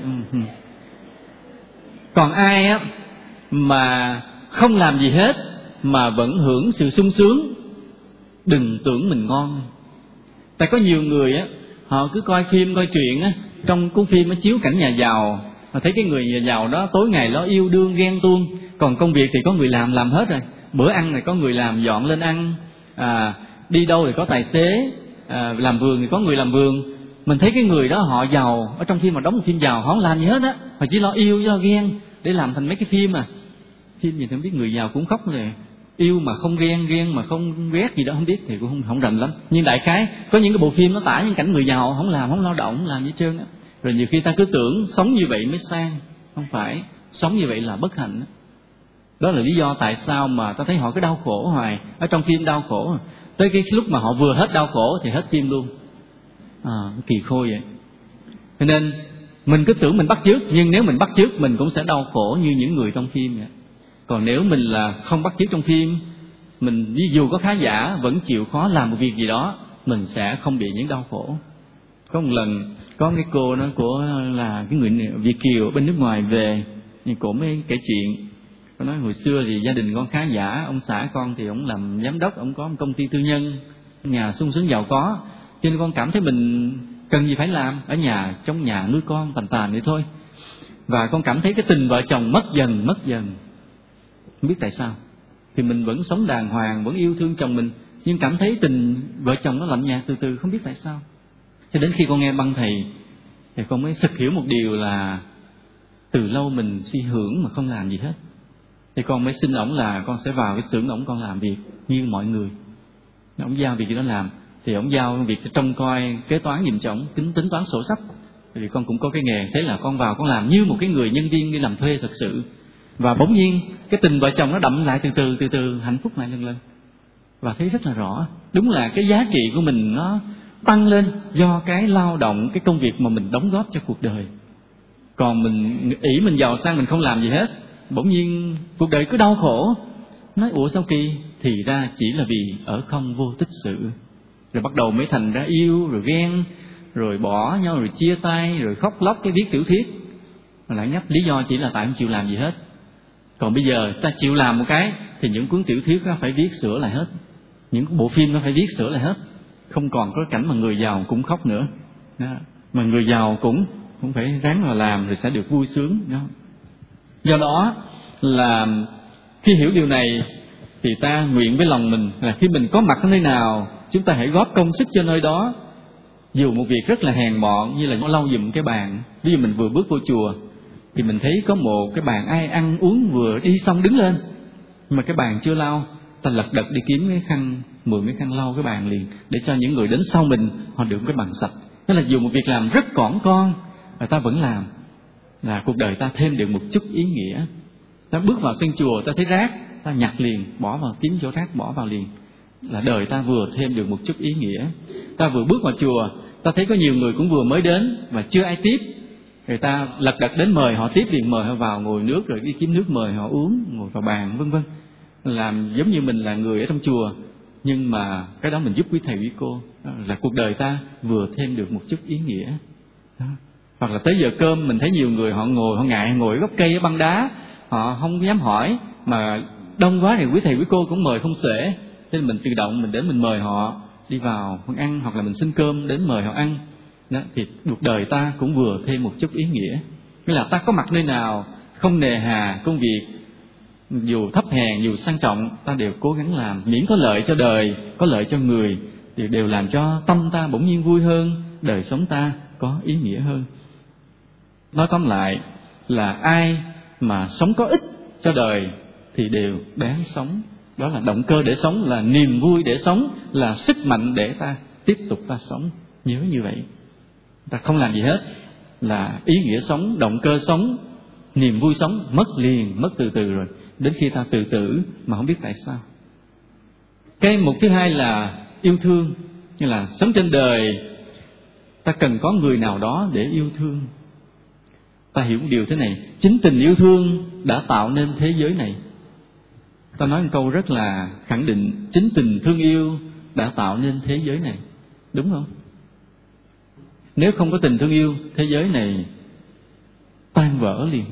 Còn ai á mà không làm gì hết mà vẫn hưởng sự sung sướng, đừng tưởng mình ngon. Tại có nhiều người á, họ cứ coi phim coi truyện á, trong cuốn phim nó chiếu cảnh nhà giàu, họ thấy cái người nhà giàu đó tối ngày nó yêu đương ghen tuông, còn công việc thì có người làm làm hết rồi. Bữa ăn này có người làm dọn lên ăn, à, đi đâu thì có tài xế, à, làm vườn thì có người làm vườn. Mình thấy cái người đó họ giàu, ở trong phim mà đóng một phim giàu họ không làm gì hết á, họ chỉ lo yêu lo ghen để làm thành mấy cái phim à. Phim gì thì không biết, người giàu cũng khóc rồi, yêu mà không ghen, ghen mà không ghét gì đó không biết, thì cũng không, không rành lắm. Nhưng đại khái có những cái bộ phim nó tả những cảnh người giàu không làm, không lao động, không làm gì hết trơn á. Rồi nhiều khi ta cứ tưởng sống như vậy mới sang, không phải, sống như vậy là bất hạnh. Đó là lý do tại sao mà ta thấy họ cứ đau khổ hoài, ở trong phim đau khổ, tới cái lúc mà họ vừa hết đau khổ thì hết phim luôn. À, kỳ khôi vậy. Cho nên mình cứ tưởng mình bắt chước, nhưng nếu mình bắt chước mình cũng sẽ đau khổ như những người trong phim vậy. Còn nếu mình là không bắt chước trong phim, mình dù có khá giả vẫn chịu khó làm một việc gì đó, mình sẽ không bị những đau khổ. Có một lần có cái cô đó của là cái người Việt kiều bên nước ngoài về, thì cổ mới kể chuyện. Cô nói hồi xưa thì gia đình con khá giả, ông xã con thì ông làm giám đốc, ông có một công ty tư nhân, nhà sung sướng giàu có, cho nên con cảm thấy mình cần gì phải làm, ở nhà trong nhà nuôi con tàn tàn vậy thôi. Và con cảm thấy cái tình vợ chồng mất dần mất dần, không biết tại sao. Thì mình vẫn sống đàng hoàng, vẫn yêu thương chồng mình, nhưng cảm thấy tình vợ chồng nó lạnh nhạt từ từ, không biết tại sao. Cho đến khi con nghe băng thầy thì con mới sực hiểu một điều là từ lâu mình suy hưởng mà không làm gì hết. Thì con mới xin ổng là con sẽ vào cái xưởng ổng con làm việc như mọi người. Ổng giao việc gì đó làm, thì ổng giao việc trông coi kế toán giùm cho ổng, tính tính toán sổ sách. Thì con cũng có cái nghề, thế là con vào con làm như một cái người nhân viên đi làm thuê thật sự. Và bỗng nhiên cái tình vợ chồng nó đậm lại từ từ từ từ, hạnh phúc lại lần lần. Và thấy rất là rõ, đúng là cái giá trị của mình nó tăng lên do cái lao động, cái công việc mà mình đóng góp cho cuộc đời. Còn mình ỷ mình giàu sang mình không làm gì hết, bỗng nhiên cuộc đời cứ đau khổ. Nói ủa sao kỳ, thì ra chỉ là vì ở không vô tích sự. Rồi bắt đầu mới thành ra yêu, rồi ghen, rồi bỏ nhau, rồi chia tay, rồi khóc lóc cái viết tiểu thuyết. Mà lại nhắc lý do chỉ là tại không chịu làm gì hết. Còn bây giờ ta chịu làm một cái thì những cuốn tiểu thuyết đó phải viết sửa lại hết, những bộ phim nó phải viết sửa lại hết. Không còn có cảnh mà người giàu cũng khóc nữa đó. Mà người giàu cũng cũng phải ráng mà làm rồi sẽ được vui sướng đó. Do đó là khi hiểu điều này thì ta nguyện với lòng mình là khi mình có mặt ở nơi nào, chúng ta hãy góp công sức cho nơi đó. Dù một việc rất là hèn mọn như là lau giùm cái bàn. Ví dụ mình vừa bước vô chùa thì mình thấy có một cái bàn ai ăn uống vừa đi xong đứng lên, mà cái bàn chưa lau, ta lật đật đi kiếm cái khăn, mượn cái khăn lau cái bàn liền, để cho những người đến sau mình họ được cái bàn sạch. Đó là dù một việc làm rất cỏn con mà ta vẫn làm, là cuộc đời ta thêm được một chút ý nghĩa. Ta bước vào sân chùa, ta thấy rác, ta nhặt liền, bỏ vào kiếm chỗ rác, bỏ vào liền, là đời ta vừa thêm được một chút ý nghĩa. Ta vừa bước vào chùa, ta thấy có nhiều người cũng vừa mới đến và chưa ai tiếp, người ta lật đật đến mời họ tiếp liền, mời họ vào ngồi nước, rồi đi kiếm nước mời họ uống, ngồi vào bàn, vân vân. Làm giống như mình là người ở trong chùa, nhưng mà cái đó mình giúp quý thầy quý cô, là cuộc đời ta vừa thêm được một chút ý nghĩa đó. Hoặc là tới giờ cơm mình thấy nhiều người họ ngồi, họ ngại ngồi gốc cây ở băng đá, họ không dám hỏi, mà đông quá thì quý thầy quý cô cũng mời không xuể, thế nên mình tự động mình đến mình mời họ đi vào ăn, hoặc là mình xin cơm đến mời họ ăn đó. Thì cuộc đời ta cũng vừa thêm một chút ý nghĩa. Nghĩa là ta có mặt nơi nào, không nề hà công việc, dù thấp hèn dù sang trọng, ta đều cố gắng làm, miễn có lợi cho đời, có lợi cho người, thì đều làm cho tâm ta bỗng nhiên vui hơn, đời sống ta có ý nghĩa hơn. Nói tóm lại là ai mà sống có ích cho đời thì đều đáng sống. Đó là động cơ để sống, là niềm vui để sống, là sức mạnh để ta tiếp tục ta sống. Nhớ như vậy, ta không làm gì hết là ý nghĩa sống, động cơ sống, niềm vui sống mất liền, mất từ từ rồi, đến khi ta tự tử mà không biết tại sao. Cái mục thứ hai là yêu thương, như là sống trên đời ta cần có người nào đó để yêu thương. Ta hiểu một điều thế này, chính tình yêu thương đã tạo nên thế giới này. Ta nói một câu rất là khẳng định, chính tình thương yêu đã tạo nên thế giới này, đúng không? Nếu không có tình thương yêu, thế giới này tan vỡ liền.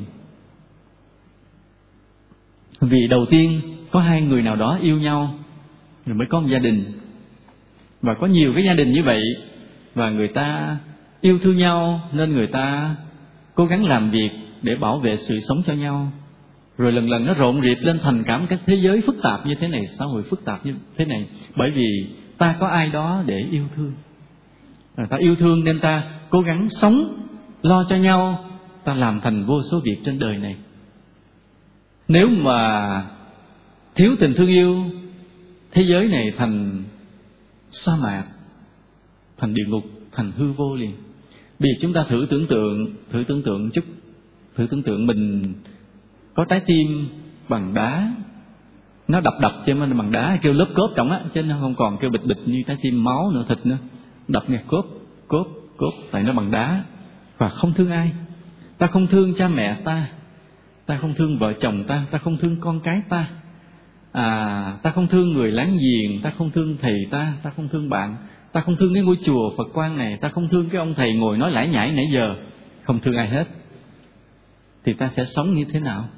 Vì đầu tiên có hai người nào đó yêu nhau rồi mới có một gia đình. Và có nhiều cái gia đình như vậy, và người ta yêu thương nhau nên người ta cố gắng làm việc để bảo vệ sự sống cho nhau. Rồi lần lần nó rộn rịp lên thành cả một cái thế giới phức tạp như thế này, xã hội phức tạp như thế này. Bởi vì ta có ai đó để yêu thương. Rồi ta yêu thương nên ta cố gắng sống, lo cho nhau, ta làm thành vô số việc trên đời này. Nếu mà thiếu tình thương yêu, thế giới này thành sa mạc, thành địa ngục, thành hư vô liền. Bây giờ chúng ta thử tưởng tượng, thử tưởng tượng một chút, thử tưởng tượng mình có trái tim bằng đá, nó đập đập cho mình bằng đá, kêu lớp cốp trọng á, chứ nó không còn kêu bịch bịch như trái tim máu nữa, thịt nữa. Đập nghe cốp, cốp, cốp, tại nó bằng đá. Và không thương ai. Ta không thương cha mẹ ta, ta không thương vợ chồng ta, ta không thương con cái ta. à, ta không thương người láng giềng, ta không thương thầy ta, ta không thương bạn, ta không thương cái ngôi chùa Phật Quang này, ta không thương cái ông thầy ngồi nói lải nhải nãy giờ, không thương ai hết, thì ta sẽ sống như thế nào?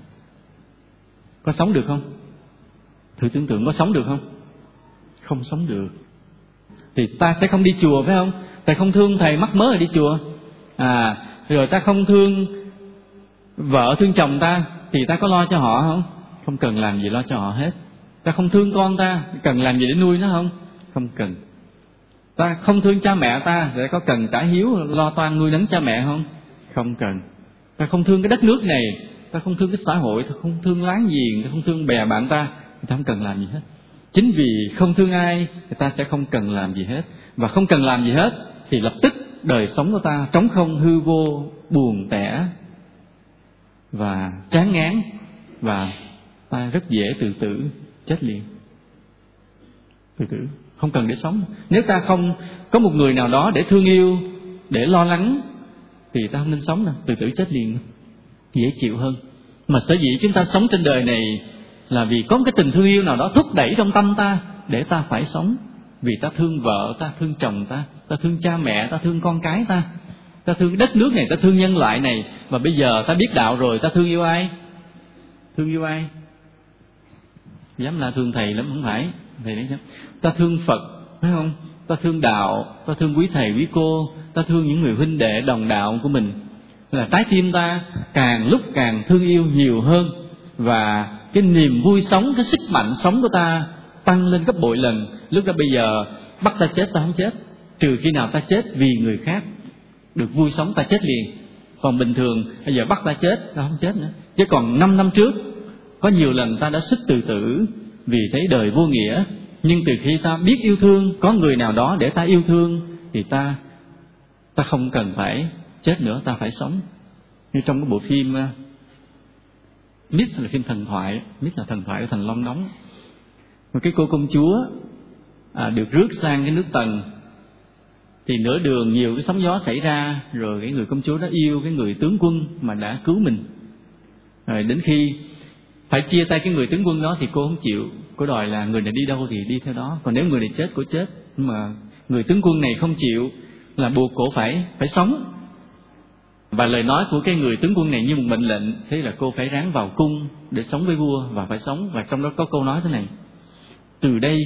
Có sống được không? Thử tưởng tượng có sống được không? Không sống được. Thì ta sẽ không đi chùa, phải không? Ta không thương thầy mắc mớ ở đi chùa. À, rồi ta không thương vợ thương chồng ta, thì ta có lo cho họ không? Không cần làm gì lo cho họ hết. Ta không thương con ta, cần làm gì để nuôi nó không? Không cần. Ta không thương cha mẹ ta, để có cần trả hiếu lo toan nuôi nấng cha mẹ không? Không cần. Ta không thương cái đất nước này, ta không thương cái xã hội, ta không thương láng giềng, ta không thương bè bạn ta, ta không cần làm gì hết. Chính vì không thương ai thì ta sẽ không cần làm gì hết. Và không cần làm gì hết thì lập tức đời sống của ta trống không, hư vô, buồn tẻ và chán ngán, và ta rất dễ tự tử, chết liền. Tự tử, không cần để sống. Nếu ta không có một người nào đó để thương yêu, để lo lắng, thì ta không nên sống đâu, tự tử chết liền, dễ chịu hơn. Mà sở dĩ chúng ta sống trên đời này là vì có một cái tình thương yêu nào đó thúc đẩy trong tâm ta để ta phải sống. Vì ta thương vợ ta, thương chồng ta, ta thương cha mẹ, ta thương con cái ta, ta thương đất nước này, ta thương nhân loại này. Và bây giờ ta biết đạo rồi, ta thương yêu ai? Thương yêu ai? Dám là thương thầy lắm, không phải thầy đấy chứ. Ta thương Phật, phải không? Ta thương đạo, ta thương quý thầy quý cô, ta thương những người huynh đệ đồng đạo của mình. Là trái tim ta càng lúc càng thương yêu nhiều hơn, và cái niềm vui sống, cái sức mạnh sống của ta tăng lên gấp bội lần. Lúc đó bây giờ bắt ta chết ta không chết, trừ khi nào ta chết vì người khác được vui sống, ta chết liền. Còn bình thường bây giờ bắt ta chết ta không chết nữa. Chứ còn năm năm trước có nhiều lần ta đã sức tự tử vì thấy đời vô nghĩa. Nhưng từ khi ta biết yêu thương, có người nào đó để ta yêu thương, thì ta ta không cần phải chết nữa, ta phải sống. Như trong cái bộ phim uh, Myth là phim thần thoại, Myth là thần thoại của Thành Long đóng. Một cái cô công chúa à, được rước sang cái nước Tần, thì nửa đường nhiều cái sóng gió xảy ra, rồi cái người công chúa đó yêu cái người tướng quân mà đã cứu mình. Rồi đến khi phải chia tay cái người tướng quân đó thì cô không chịu, cô đòi là người này đi đâu thì đi theo đó, còn nếu người này chết cô chết. Nhưng mà người tướng quân này không chịu, là buộc cổ phải phải sống. Và lời nói của cái người tướng quân này như một mệnh lệnh, thế là cô phải ráng vào cung để sống với vua và phải sống. Và trong đó có câu nói thế này: từ đây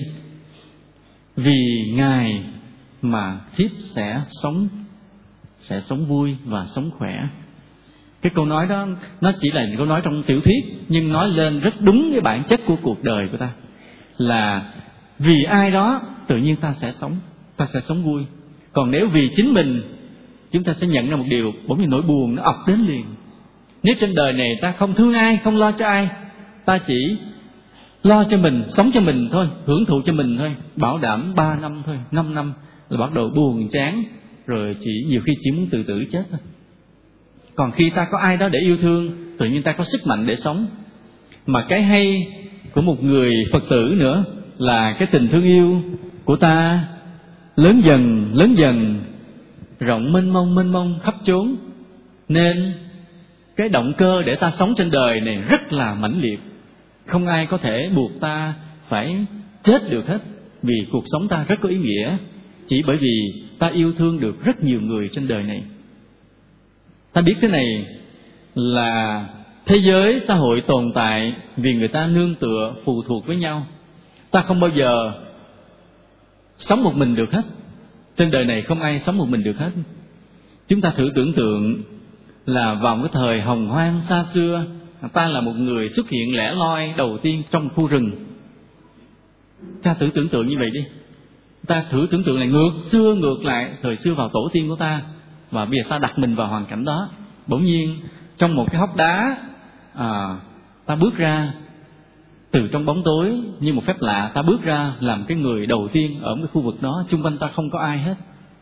vì ngài mà thiếp sẽ sống, sẽ sống vui và sống khỏe. Cái câu nói đó nó chỉ là những câu nói trong tiểu thuyết, nhưng nói lên rất đúng cái bản chất của cuộc đời của ta. Là vì ai đó tự nhiên ta sẽ sống, ta sẽ sống vui. Còn nếu vì chính mình, chúng ta sẽ nhận ra một điều, bỗng nhiên nỗi buồn nó ập đến liền. Nếu trên đời này ta không thương ai, không lo cho ai, ta chỉ lo cho mình, sống cho mình thôi, hưởng thụ cho mình thôi, bảo đảm ba năm thôi, năm năm là bắt đầu buồn chán, rồi chỉ nhiều khi chỉ muốn tự tử chết thôi. Còn khi ta có ai đó để yêu thương, tự nhiên ta có sức mạnh để sống. Mà cái hay của một người Phật tử nữa là cái tình thương yêu của ta lớn dần, lớn dần, rộng mênh mông, mênh mông khắp chốn. Nên cái động cơ để ta sống trên đời này rất là mãnh liệt. Không ai có thể buộc ta phải chết được hết, vì cuộc sống ta rất có ý nghĩa. Chỉ bởi vì ta yêu thương được rất nhiều người trên đời này. Ta biết thế này là thế giới xã hội tồn tại vì người ta nương tựa, phụ thuộc với nhau. Ta không bao giờ sống một mình được hết. Trên đời này không ai sống một mình được hết. Chúng ta thử tưởng tượng là vào cái thời hồng hoang xa xưa, ta là một người xuất hiện lẻ loi đầu tiên trong khu rừng. Ta thử tưởng tượng như vậy đi. Ta thử tưởng tượng lại ngược xưa, ngược lại thời xưa vào tổ tiên của ta, và bây giờ ta đặt mình vào hoàn cảnh đó. Bỗng nhiên trong một cái hốc đá, à, ta bước ra từ trong bóng tối như một phép lạ. Ta bước ra làm cái người đầu tiên ở cái khu vực đó, xung quanh ta không có ai hết.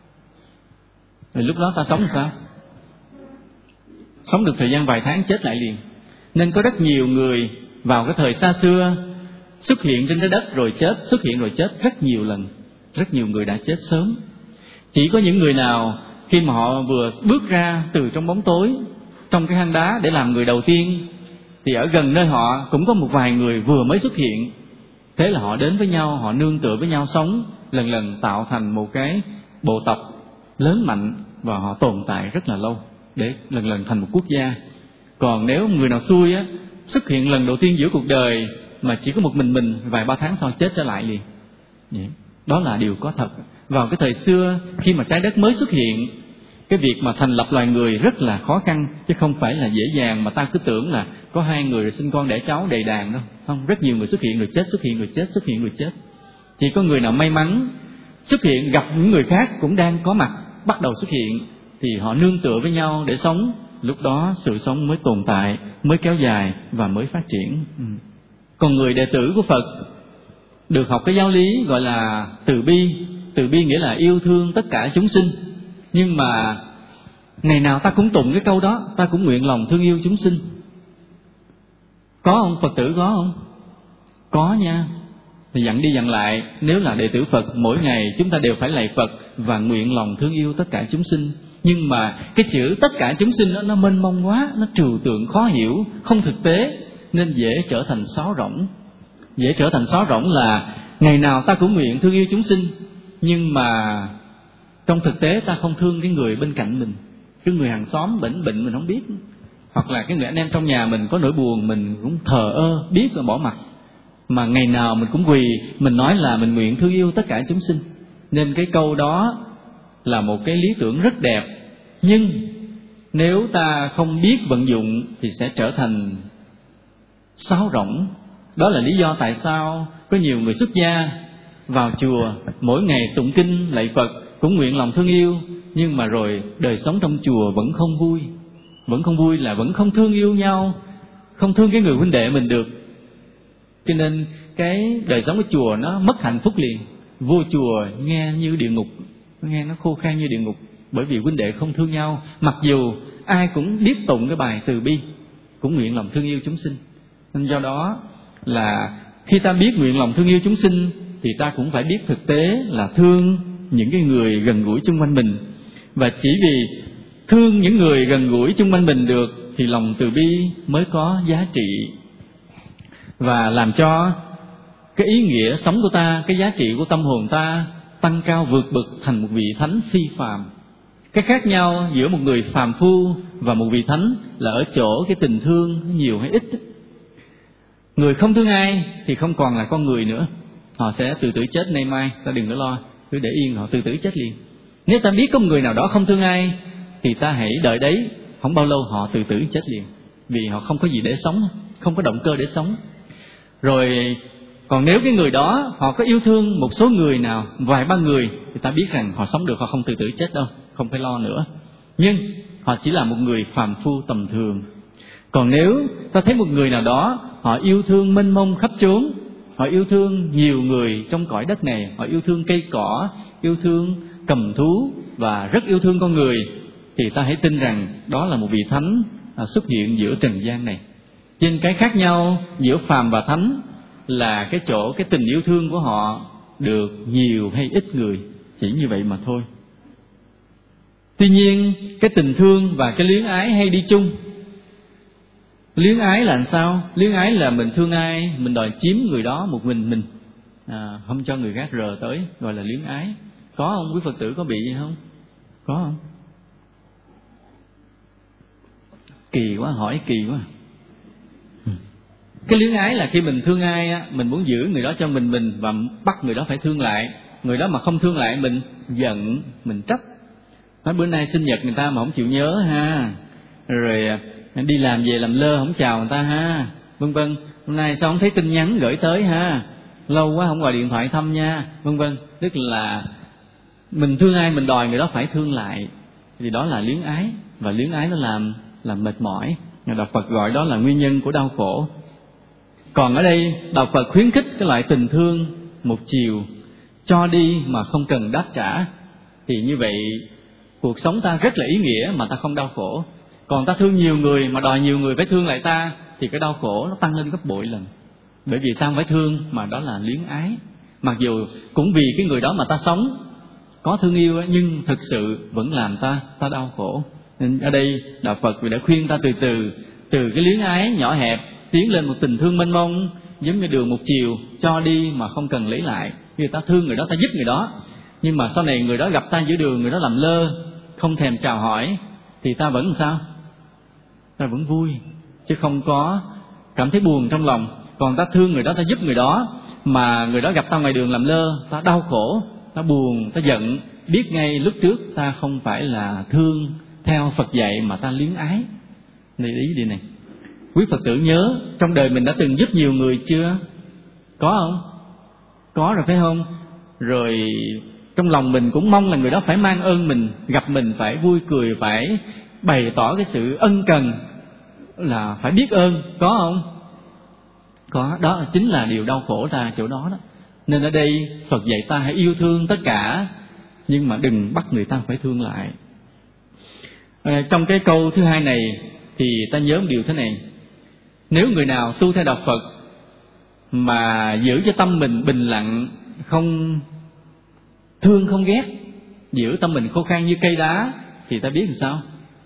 Rồi lúc đó ta sống làm sao? Sống được thời gian vài tháng chết lại liền. Nên có rất nhiều người vào cái thời xa xưa xuất hiện trên trái đất rồi chết, xuất hiện rồi chết rất nhiều lần. Rất nhiều người đã chết sớm. Chỉ có những người nào khi mà họ vừa bước ra từ trong bóng tối, trong cái hang đá để làm người đầu tiên, thì ở gần nơi họ cũng có một vài người vừa mới xuất hiện. Thế là họ đến với nhau, họ nương tựa với nhau sống, lần lần tạo thành một cái bộ tộc lớn mạnh, và họ tồn tại rất là lâu để lần lần thành một quốc gia. Còn nếu người nào xui á, xuất hiện lần đầu tiên giữa cuộc đời mà chỉ có một mình mình, vài ba tháng sau chết trở lại liền. Đó là điều có thật. Vào cái thời xưa, khi mà trái đất mới xuất hiện, cái việc mà thành lập loài người rất là khó khăn, chứ không phải là dễ dàng mà ta cứ tưởng là có hai người rồi sinh con đẻ cháu đầy đàn đâu. Không, rất nhiều người xuất hiện rồi chết, xuất hiện rồi chết, xuất hiện rồi chết. Chỉ có người nào may mắn xuất hiện, gặp những người khác cũng đang có mặt, bắt đầu xuất hiện, thì họ nương tựa với nhau để sống. Lúc đó sự sống mới tồn tại, mới kéo dài và mới phát triển. Còn người đệ tử của Phật được học cái giáo lý gọi là từ bi. Từ bi nghĩa là yêu thương tất cả chúng sinh. Nhưng mà ngày nào ta cũng tụng cái câu đó, ta cũng nguyện lòng thương yêu chúng sinh. Có không? Phật tử có không? Có nha. Thì dặn đi dặn lại, nếu là đệ tử Phật, mỗi ngày chúng ta đều phải lạy Phật và nguyện lòng thương yêu tất cả chúng sinh. Nhưng mà cái chữ tất cả chúng sinh đó, nó mênh mông quá, nó trừu tượng khó hiểu, không thực tế, nên dễ trở thành sáo rỗng. Dễ trở thành sáo rỗng là ngày nào ta cũng nguyện thương yêu chúng sinh, nhưng mà trong thực tế ta không thương cái người bên cạnh mình. Cái người hàng xóm bệnh bệnh mình không biết, hoặc là cái người anh em trong nhà mình có nỗi buồn mình cũng thờ ơ, biết và bỏ mặc. Mà ngày nào mình cũng quỳ, mình nói là mình nguyện thương yêu tất cả chúng sinh. Nên cái câu đó là một cái lý tưởng rất đẹp, nhưng nếu ta không biết vận dụng thì sẽ trở thành sáo rỗng. Đó là lý do tại sao có nhiều người xuất gia vào chùa, mỗi ngày tụng kinh lạy Phật, cũng nguyện lòng thương yêu, nhưng mà rồi đời sống trong chùa vẫn không vui. Vẫn không vui là vẫn không thương yêu nhau, không thương cái người huynh đệ mình được. Cho nên cái đời sống của chùa nó mất hạnh phúc liền. Vô chùa nghe như địa ngục, nghe nó khô khan như địa ngục, bởi vì huynh đệ không thương nhau. Mặc dù ai cũng biết tụng cái bài từ bi, cũng nguyện lòng thương yêu chúng sinh. Nên do đó là khi ta biết nguyện lòng thương yêu chúng sinh thì ta cũng phải biết thực tế là thương những cái người gần gũi chung quanh mình. Và chỉ vì thương những người gần gũi chung quanh mình được thì lòng từ bi mới có giá trị, và làm cho cái ý nghĩa sống của ta, cái giá trị của tâm hồn ta tăng cao vượt bậc thành một vị thánh phi phàm. Cái khác nhau giữa một người phàm phu và một vị thánh là ở chỗ cái tình thương nhiều hay ít. Người không thương ai thì không còn là con người nữa, họ sẽ tự tử chết nay mai, ta đừng có lo, cứ để yên họ tự tử chết liền. Nếu ta biết có một người nào đó không thương ai thì ta hãy đợi đấy, không bao lâu họ tự tử chết liền, vì họ không có gì để sống, không có động cơ để sống. Rồi còn nếu cái người đó họ có yêu thương một số người nào, vài ba người, thì ta biết rằng họ sống được, họ không tự tử chết đâu, không phải lo nữa. Nhưng họ chỉ là một người phàm phu tầm thường. Còn nếu ta thấy một người nào đó họ yêu thương mênh mông khắp chốn, họ yêu thương nhiều người trong cõi đất này, họ yêu thương cây cỏ, yêu thương cầm thú và rất yêu thương con người, thì ta hãy tin rằng đó là một vị thánh xuất hiện giữa trần gian này. Trên cái khác nhau giữa phàm và thánh là cái chỗ cái tình yêu thương của họ được nhiều hay ít người, chỉ như vậy mà thôi. Tuy nhiên cái tình thương và cái luyến ái hay đi chung. Luyến ái là làm sao? Luyến ái là mình thương ai, mình đòi chiếm người đó một mình mình, à, không cho người khác rờ tới, gọi là luyến ái. Có không? Quý Phật tử có bị gì không? Có không? Kỳ quá, hỏi kỳ quá. Cái luyến ái là khi mình thương ai á, mình muốn giữ người đó cho mình mình và bắt người đó phải thương lại. Người đó mà không thương lại mình giận, mình trách. Nói bữa nay sinh nhật người ta mà không chịu nhớ ha, rồi đi làm về làm lơ không chào người ta ha, vân vân. Hôm nay sao không thấy tin nhắn gửi tới ha, lâu quá không gọi điện thoại thăm nha, vân vân. Tức là mình thương ai mình đòi người đó phải thương lại, thì đó là luyến ái, và luyến ái nó làm làm mệt mỏi. Đạo Phật gọi đó là nguyên nhân của đau khổ. Còn ở đây Đạo Phật khuyến khích cái loại tình thương một chiều, cho đi mà không cần đáp trả, thì như vậy cuộc sống ta rất là ý nghĩa mà ta không đau khổ. Còn ta thương nhiều người mà đòi nhiều người phải thương lại ta thì cái đau khổ nó tăng lên gấp bội lần. Bởi vì ta không phải thương mà đó là luyến ái. Mặc dù cũng vì cái người đó mà ta sống, có thương yêu ấy, nhưng thực sự vẫn làm ta ta đau khổ. Nên ở đây Đạo Phật đã khuyên ta từ từ từ cái luyến ái nhỏ hẹp tiến lên một tình thương mênh mông, giống như đường một chiều, cho đi mà không cần lấy lại. Người ta thương người đó, ta giúp người đó, nhưng mà sau này người đó gặp ta giữa đường, người đó làm lơ, không thèm chào hỏi, thì ta vẫn làm sao? Ta vẫn vui, chứ không có cảm thấy buồn trong lòng. Còn ta thương người đó, ta giúp người đó, mà người đó gặp ta ngoài đường làm lơ, ta đau khổ, ta buồn, ta giận, biết ngay lúc trước ta không phải là thương theo Phật dạy mà ta luyến ái. Này ý đi này. Quý Phật tử nhớ trong đời mình đã từng giúp nhiều người chưa? Có không? Có rồi phải không? Rồi trong lòng mình cũng mong là người đó phải mang ơn mình, gặp mình phải vui cười, phải bày tỏ cái sự ân cần, là phải biết ơn. Có không? Có. Đó chính là điều đau khổ ta chỗ đó đó. Nên ở đây Phật dạy ta hãy yêu thương tất cả, nhưng mà đừng bắt người ta phải thương lại. À, trong cái câu thứ hai này thì ta nhớ một điều thế này. Nếu người nào tu theo đạo Phật mà giữ cho tâm mình bình lặng, không thương không ghét, giữ tâm mình khô khan như cây đá, thì ta biết làm sao?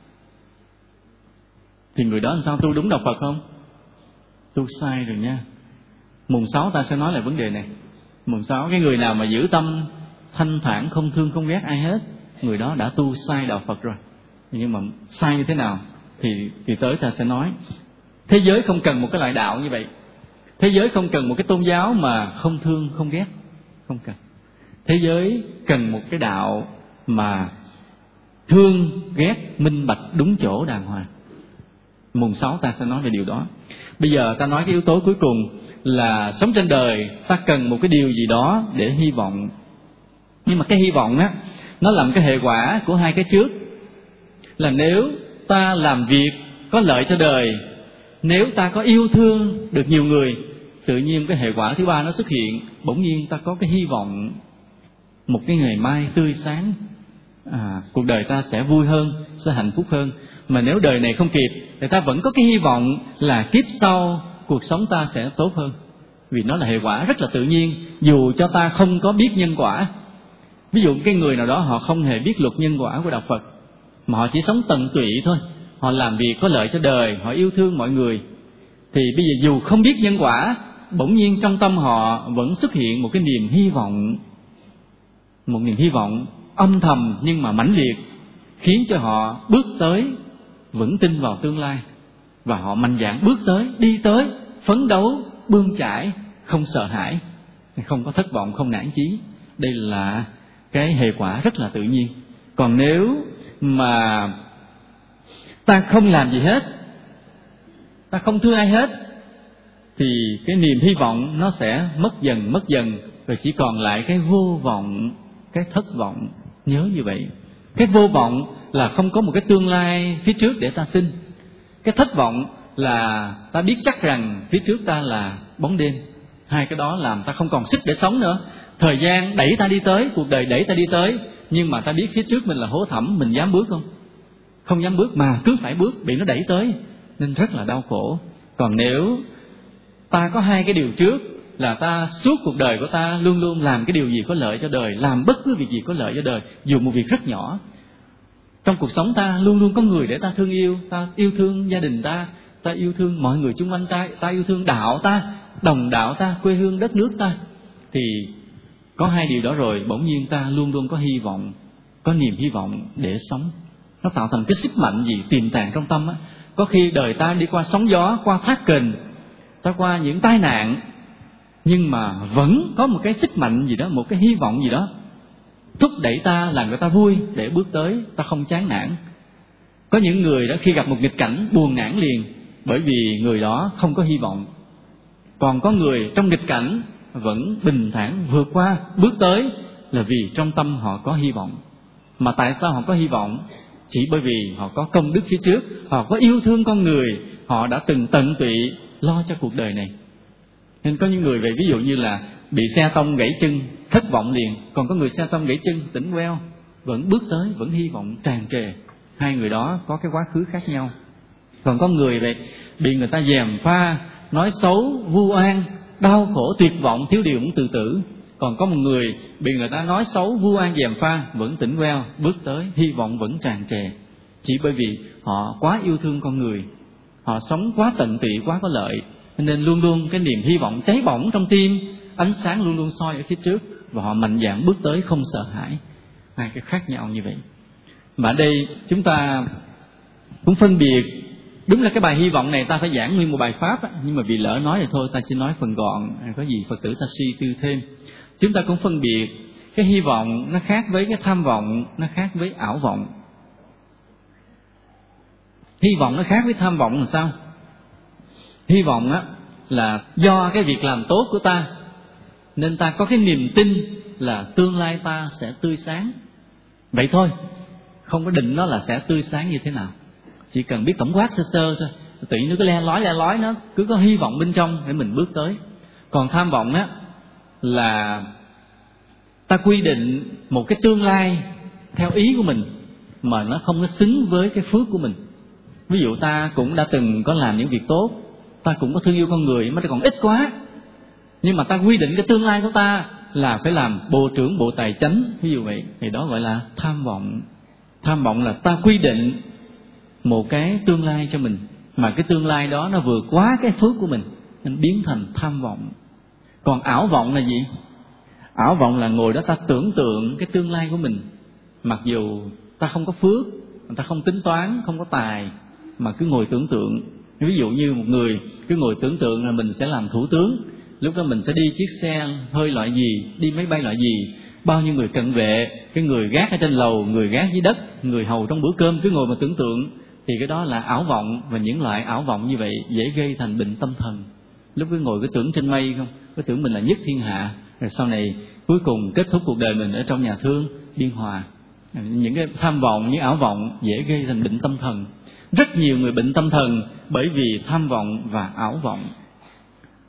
Thì người đó làm sao? Tu đúng đạo Phật không? Tu sai rồi nha. Mùng sáu ta sẽ nói lại vấn đề này. Mùng sáu, cái người nào mà giữ tâm thanh thản, không thương không ghét ai hết, người đó đã tu sai đạo Phật rồi. Nhưng mà sai như thế nào thì, thì tới ta sẽ nói. Thế giới không cần một cái loại đạo như vậy. Thế giới không cần một cái tôn giáo mà không thương không ghét. Không cần. Thế giới cần một cái đạo mà thương ghét minh bạch đúng chỗ đàng hoàng. Mùng sáu ta sẽ nói về điều đó. Bây giờ ta nói cái yếu tố cuối cùng là sống trên đời ta cần một cái điều gì đó để hy vọng. Nhưng mà cái hy vọng á, nó làm cái hệ quả của hai cái trước. Là nếu ta làm việc có lợi cho đời, nếu ta có yêu thương được nhiều người, tự nhiên cái hệ quả thứ ba nó xuất hiện. Bỗng nhiên ta có cái hy vọng một cái ngày mai tươi sáng, à, cuộc đời ta sẽ vui hơn, sẽ hạnh phúc hơn. Mà nếu đời này không kịp thì ta vẫn có cái hy vọng là kiếp sau cuộc sống ta sẽ tốt hơn. Vì nó là hệ quả rất là tự nhiên, dù cho ta không có biết nhân quả. Ví dụ cái người nào đó họ không hề biết luật nhân quả của đạo Phật, mà họ chỉ sống tận tụy thôi, họ làm việc có lợi cho đời, họ yêu thương mọi người, thì bây giờ dù không biết nhân quả, bỗng nhiên trong tâm họ vẫn xuất hiện một cái niềm hy vọng, một niềm hy vọng âm thầm nhưng mà mãnh liệt, khiến cho họ bước tới, vững tin vào tương lai, và họ mạnh dạn bước tới, đi tới, phấn đấu, bươn chải, không sợ hãi, không có thất vọng, không nản chí. Đây là cái hệ quả rất là tự nhiên. Còn nếu mà ta không làm gì hết, ta không thương ai hết, thì cái niềm hy vọng nó sẽ mất dần mất dần, rồi chỉ còn lại cái vô vọng, cái thất vọng. Nhớ như vậy. Cái vô vọng là không có một cái tương lai phía trước để ta tin. Cái thất vọng là ta biết chắc rằng phía trước ta là bóng đêm. Hai cái đó làm ta không còn sức để sống nữa. Thời gian đẩy ta đi tới, cuộc đời đẩy ta đi tới, nhưng mà ta biết phía trước mình là hố thẳm, mình dám bước không? Không dám bước mà cứ phải bước, bị nó đẩy tới, nên rất là đau khổ. Còn nếu ta có hai cái điều trước, là ta suốt cuộc đời của ta luôn luôn làm cái điều gì có lợi cho đời, làm bất cứ việc gì có lợi cho đời, dù một việc rất nhỏ. Trong cuộc sống ta luôn luôn có người để ta thương yêu, ta yêu thương gia đình ta, ta yêu thương mọi người xung quanh ta, ta yêu thương đạo ta, đồng đạo ta, quê hương đất nước ta. Thì có hai điều đó rồi, bỗng nhiên ta luôn luôn có hy vọng, có niềm hy vọng để sống. Nó tạo thành cái sức mạnh gì tiềm tàng trong tâm á. Có khi đời ta đi qua sóng gió, qua thác kình, ta qua những tai nạn, nhưng mà vẫn có một cái sức mạnh gì đó, một cái hy vọng gì đó thúc đẩy ta, làm người ta vui để bước tới, ta không chán nản. Có những người đó khi gặp một nghịch cảnh buồn nản liền, bởi vì người đó không có hy vọng. Còn có người trong nghịch cảnh vẫn bình thản vượt qua, bước tới, là vì trong tâm họ có hy vọng. Mà tại sao họ có hy vọng? Chỉ bởi vì họ có công đức phía trước, họ có yêu thương con người, họ đã từng tận tụy lo cho cuộc đời này. Nên có những người vậy, ví dụ như là bị xe tông gãy chân, thất vọng liền. Còn có người xe tông gãy chân, tỉnh queo, vẫn bước tới, vẫn hy vọng tràn trề. Hai người đó có cái quá khứ khác nhau. Còn có người vậy, bị người ta gièm pha, nói xấu, vu oan, đau khổ, tuyệt vọng, thiếu điều muốn tự tử. Còn có một người bị người ta nói xấu, vu oan, gièm pha, vẫn tỉnh queo, bước tới, hy vọng vẫn tràn trề. Chỉ bởi vì họ quá yêu thương con người, họ sống quá tận tụy, quá có lợi, Nên luôn luôn cái niềm hy vọng cháy bỏng trong tim, ánh sáng luôn luôn soi ở phía trước, và họ mạnh dạn bước tới không sợ hãi. Hai cái khác nhau như vậy. Mà ở đây chúng ta cũng phân biệt, đúng là cái bài hy vọng này ta phải giảng nguyên một bài pháp á, nhưng mà vì lỡ nói thì thôi ta chỉ nói phần gọn, có gì Phật tử ta suy tư thêm. Chúng ta cũng phân biệt cái hy vọng nó khác với cái tham vọng, nó khác với ảo vọng. Hy vọng nó khác với tham vọng là sao? Hy vọng á là do cái việc làm tốt của ta nên ta có cái niềm tin là tương lai ta sẽ tươi sáng. Vậy thôi, không có định nó là sẽ tươi sáng như thế nào, chỉ cần biết tổng quát sơ sơ thôi. Tự nhiên nó cứ le lói le lói, nó cứ có hy vọng bên trong để mình bước tới. Còn tham vọng á là ta quy định một cái tương lai theo ý của mình mà nó không có xứng với cái phước của mình. Ví dụ ta cũng đã từng có làm những việc tốt, ta cũng có thương yêu con người, mà ta còn ít quá, nhưng mà ta quy định cái tương lai của ta là phải làm bộ trưởng bộ tài chánh, ví dụ vậy, thì đó gọi là tham vọng. Tham vọng là ta quy định một cái tương lai cho mình, mà cái tương lai đó nó vượt quá cái phước của mình, nên biến thành tham vọng. Còn ảo vọng là gì? Ảo vọng là ngồi đó ta tưởng tượng cái tương lai của mình, mặc dù ta không có phước, ta không tính toán, không có tài, mà cứ ngồi tưởng tượng. Ví dụ như một người cứ ngồi tưởng tượng là mình sẽ làm thủ tướng, lúc đó mình sẽ đi chiếc xe hơi loại gì, đi máy bay loại gì, bao nhiêu người cận vệ, cái người gác ở trên lầu, người gác dưới đất, người hầu trong bữa cơm, cứ ngồi mà tưởng tượng. Thì cái đó là ảo vọng, và những loại ảo vọng như vậy dễ gây thành bệnh tâm thần. Lúc cứ ngồi cứ tưởng trên mây không, cứ tưởng mình là nhất thiên hạ, rồi sau này cuối cùng kết thúc cuộc đời mình ở trong nhà thương Biên Hòa. Những cái tham vọng, những ảo vọng dễ gây thành bệnh tâm thần. Rất nhiều người bệnh tâm thần bởi vì tham vọng và ảo vọng.